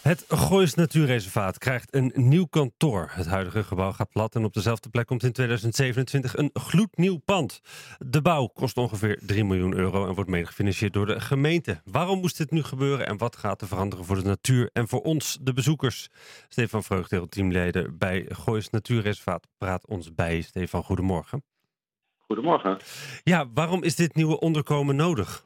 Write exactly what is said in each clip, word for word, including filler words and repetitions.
Het Goois Natuurreservaat krijgt een nieuw kantoor. Het huidige gebouw gaat plat en op dezelfde plek komt in tweeduizend zevenentwintig een gloednieuw pand. De bouw kost ongeveer drie miljoen euro en wordt mede gefinancierd door de gemeente. Waarom moest dit nu gebeuren en wat gaat er veranderen voor de natuur en voor ons, de bezoekers? Stefan Vreugdeel, teamleider bij Goois Natuurreservaat, praat ons bij. Stefan, goedemorgen. Goedemorgen. Ja, waarom is dit nieuwe onderkomen nodig?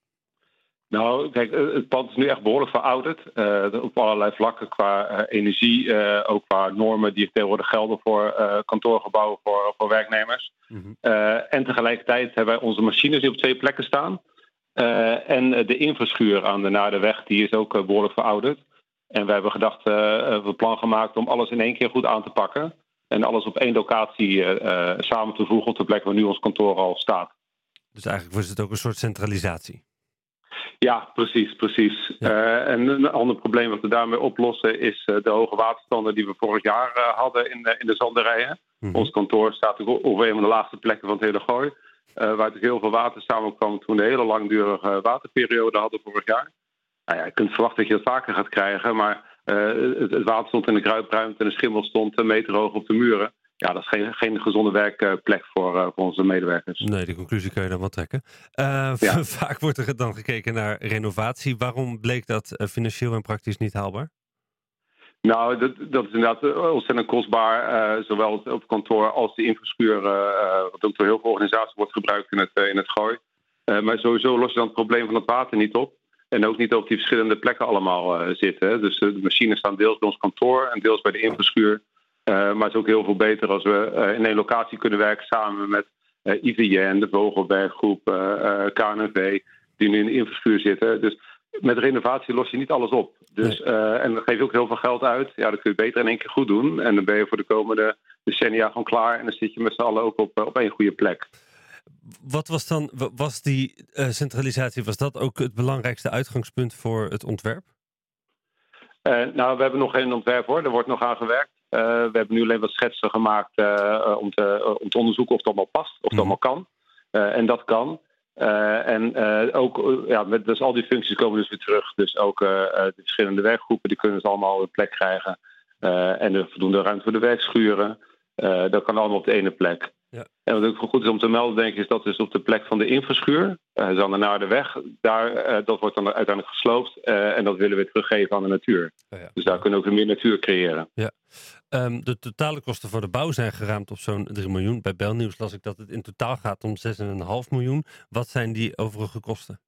Nou, kijk, het pand is nu echt behoorlijk verouderd. Uh, op allerlei vlakken qua uh, energie, uh, ook qua normen die tegenwoordig gelden voor uh, kantoorgebouwen voor, voor werknemers. Mm-hmm. Uh, en tegelijkertijd hebben wij onze machines die op twee plekken staan. Uh, en de infraschuur aan de Naardenweg, die is ook uh, behoorlijk verouderd. En we hebben gedacht, uh, we hebben een plan gemaakt om alles in één keer goed aan te pakken. En alles op één locatie uh, uh, samen te voegen op de plek waar nu ons kantoor al staat. Dus eigenlijk was het ook een soort centralisatie? Ja, precies, precies. Ja. Uh, en een ander probleem wat we daarmee oplossen is uh, de hoge waterstanden die we vorig jaar uh, hadden in, uh, in de zanderijen. Mm-hmm. Ons kantoor staat op een van de laagste plekken van het hele Gooi. Uh, waar natuurlijk heel veel water samenkwam toen we een hele langdurige waterperiode hadden vorig jaar. Nou ja, je kunt verwachten dat je dat vaker gaat krijgen, maar uh, het, het water stond in de kruipruimte en de schimmel stond een meter hoog op de muren. Ja, dat is geen, geen gezonde werkplek voor, uh, voor onze medewerkers. Nee, die conclusie kun je dan wel trekken. Uh, ja. Vaak wordt er dan gekeken naar renovatie. Waarom bleek dat uh, financieel en praktisch niet haalbaar? Nou, dat, dat is inderdaad ontzettend kostbaar. Uh, zowel op het kantoor als de infraschuur, uh, wat ook door heel veel organisaties wordt gebruikt in het, uh, in het Gooi. Uh, maar sowieso los je dan het probleem van het water niet op. En ook niet op die verschillende plekken allemaal uh, zitten. Dus uh, de machines staan deels bij ons kantoor en deels bij de infraschuur. Uh, maar het is ook heel veel beter als we uh, in één locatie kunnen werken samen met uh, I V N, de Vogelberggroep, uh, uh, K N V, die nu in de infraschuur zitten. Dus met renovatie los je niet alles op. Dus, nee. uh, en dan geef je ook heel veel geld uit. Ja, dat kun je beter in één keer goed doen. En dan ben je voor de komende decennia gewoon klaar. En dan zit je met z'n allen ook op, op één goede plek. Wat was dan, was die uh, centralisatie, was dat ook het belangrijkste uitgangspunt voor het ontwerp? Uh, nou, we hebben nog geen ontwerp hoor. Er wordt nog aan gewerkt. Uh, we hebben nu alleen wat schetsen gemaakt uh, om, te, uh, om te onderzoeken of het allemaal past, of het mm. allemaal kan. Uh, en dat kan. Uh, en uh, ook, uh, ja, met, dus al die functies komen dus weer terug. Dus ook uh, de verschillende werkgroepen, die kunnen dus allemaal een plek krijgen. Uh, en er voldoende ruimte voor de werkschuren. Uh, dat kan allemaal op de ene plek. Ja. En wat ook goed is om te melden, denk ik, is dat dus op de plek van de infraschuur, uh, is aan de Naardenweg, daar, uh, dat wordt dan uiteindelijk gesloopt uh, en dat willen we teruggeven aan de natuur. Ja, ja. Dus daar kunnen we ook weer meer natuur creëren. Ja. Um, de totale kosten voor de bouw zijn geraamd op zo'n drie miljoen. Bij Belnieuws las ik dat het in totaal gaat om zes komma vijf miljoen. Wat zijn die overige kosten?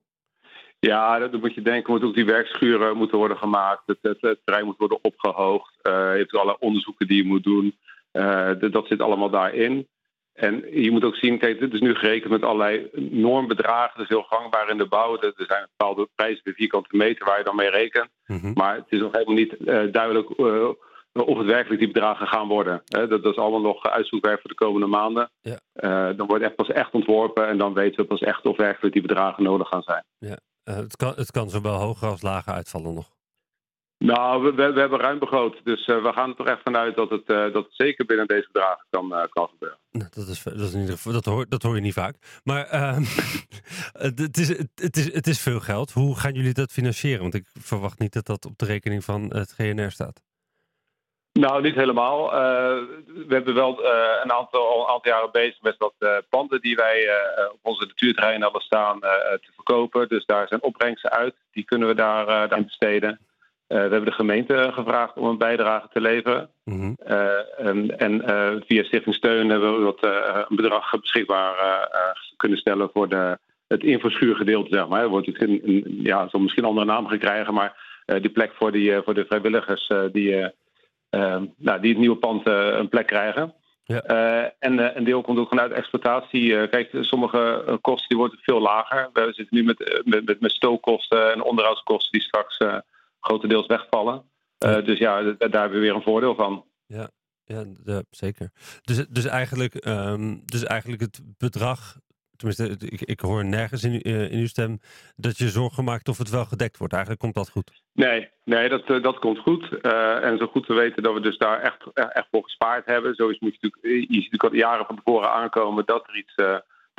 Ja, dan moet je denken, moet ook die werkschuren moeten worden gemaakt. Het, het, het terrein moet worden opgehoogd. Uh, je hebt allerlei onderzoeken die je moet doen. Uh, dat zit allemaal daarin. En je moet ook zien, kijk, dit is nu gerekend met allerlei normbedragen. Dat is heel gangbaar in de bouw. Er zijn bepaalde prijzen per vierkante meter waar je dan mee rekent. Mm-hmm. Maar het is nog helemaal niet uh, duidelijk uh, of het werkelijk die bedragen gaan worden. Uh, dat, dat is allemaal nog uitzoekwerk voor de komende maanden. Ja. Uh, dan wordt echt pas echt ontworpen en dan weten we pas echt of werkelijk die bedragen nodig gaan zijn. Ja. Uh, het, kan, het kan zowel hoger als lager uitvallen nog. Nou, we, we, we hebben ruim begroot. Dus uh, we gaan er toch echt vanuit dat het, uh, dat het zeker binnen deze bedragen kan, uh, kan gebeuren. Nou, dat, is, dat, is in ieder geval, dat, hoor, dat hoor je niet vaak. Maar uh, het, is, het, is, het is veel geld. Hoe gaan jullie dat financieren? Want ik verwacht niet dat dat op de rekening van het G N R staat. Nou, niet helemaal. Uh, we hebben wel uh, een, aantal, al een aantal jaren bezig met wat uh, panden die wij uh, op onze natuurterreinen hadden staan uh, te verkopen. Dus daar zijn opbrengsten uit. Die kunnen we daar uh, aan besteden. Uh, we hebben de gemeente gevraagd om een bijdrage te leveren. Mm-hmm. Uh, en en uh, via Stichting Steun hebben we wat, uh, een bedrag beschikbaar uh, uh, kunnen stellen voor de, het infraschuurgedeelte. Zeg maar. Er wordt een, een, ja, zal misschien een andere naam gaan krijgen, maar uh, die plek voor, die, uh, voor de vrijwilligers uh, die, uh, uh, nou, die het nieuwe pand uh, een plek krijgen. Ja. Uh, en uh, een deel komt ook vanuit exploitatie. Uh, kijk, sommige uh, kosten die worden veel lager. We zitten nu met, uh, met, met, met stookkosten en onderhoudskosten die straks Uh, grotendeels wegvallen. Uh, ja. Dus ja, d- daar hebben we weer een voordeel van. Ja, ja, ja zeker. Dus, dus, eigenlijk, um, dus eigenlijk het bedrag, tenminste, ik, ik hoor nergens in, uh, in uw stem dat je zorgen maakt of het wel gedekt wordt. Eigenlijk komt dat goed. Nee, nee dat, uh, dat komt goed. Uh, en zo goed te weten dat we dus daar echt, echt voor gespaard hebben. Zoiets moet je natuurlijk, je ziet natuurlijk al jaren van tevoren aankomen dat er iets, uh,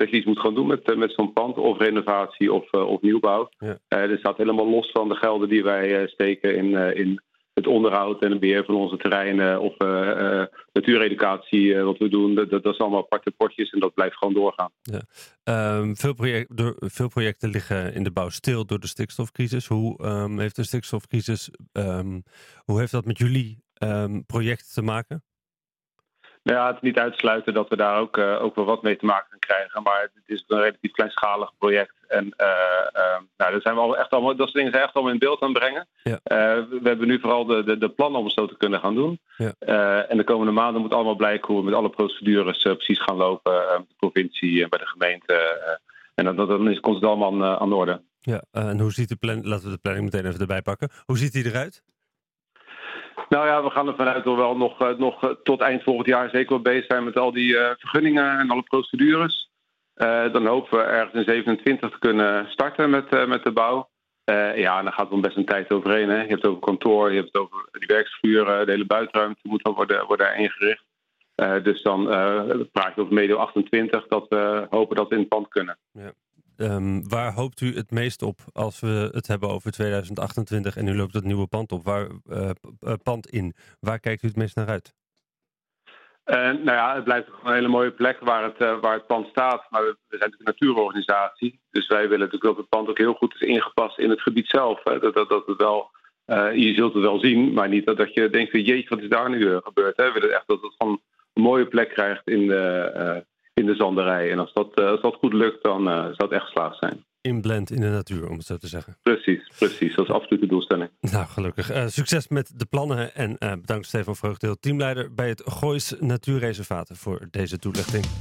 dat je iets moet gaan doen met, uh, met zo'n pand, of renovatie of, uh, of nieuwbouw. Ja. Uh, dit staat helemaal los van de gelden die wij uh, steken in, uh, in het onderhoud en het beheer van onze terreinen of uh, uh, natuureducatie, uh, wat we doen. Dat, dat is allemaal aparte potjes en dat blijft gewoon doorgaan. Ja. Um, veel, project, door, veel projecten liggen in de bouw stil door de stikstofcrisis. Hoe um, heeft de stikstofcrisis, um, hoe heeft dat met jullie um, project te maken? Nou ja, het is niet uitsluiten dat we daar ook, uh, ook wel wat mee te maken gaan krijgen. Maar het is een relatief kleinschalig project. En uh, uh, nou, dat, zijn we al echt allemaal, dat soort dingen zijn echt allemaal in beeld aan het brengen. Ja. Uh, we hebben nu vooral de, de, de plannen om het zo te kunnen gaan doen. Ja. Uh, en de komende maanden moet allemaal blijken hoe we met alle procedures uh, precies gaan lopen. Uh, met de provincie en bij de gemeente. Uh, en dan, dan is, komt het allemaal aan, uh, aan de orde. Ja, uh, en hoe ziet de planning, laten we de planning meteen even erbij pakken. Hoe ziet die eruit? Nou ja, we gaan er vanuit dat we wel nog, uh, nog uh, tot eind volgend jaar zeker wel bezig zijn met al die uh, vergunningen en alle procedures. Uh, dan hopen we ergens in zevenentwintig te kunnen starten met, uh, met de bouw. Uh, ja, en dan gaat er best een tijd overheen. Hè. Je hebt het over kantoor, je hebt het over die werkschuren, de hele buitenruimte moet dan worden, worden ingericht. Uh, dus dan uh, praat je over medio achtentwintig dat we hopen dat we in het pand kunnen. Ja. Um, waar hoopt u het meest op als we het hebben over tweeduizend achtentwintig en nu loopt het nieuwe pand op? Waar, uh, pand in? Waar kijkt u het meest naar uit? Uh, nou ja, het blijft een hele mooie plek waar het, uh, waar het pand staat. Maar we, we zijn natuurlijk een natuurorganisatie. Dus wij willen natuurlijk dat het pand ook heel goed is ingepast in het gebied zelf. Hè. Dat, dat, dat het wel, uh, je zult het wel zien, maar niet dat, dat je denkt, jeetje, wat is daar nu uh, gebeurd? Hè. We willen echt dat het gewoon een mooie plek krijgt in de... Uh, in de zanderij. En als dat, uh, als dat goed lukt, dan uh, zou het echt geslaagd zijn. Inblend in de natuur, om het zo te zeggen. Precies, precies. Dat is absoluut de doelstelling. Nou, gelukkig. Uh, succes met de plannen en uh, bedankt Stefan Vreugdeel, teamleider bij het Goois Natuurreservaat voor deze toelichting.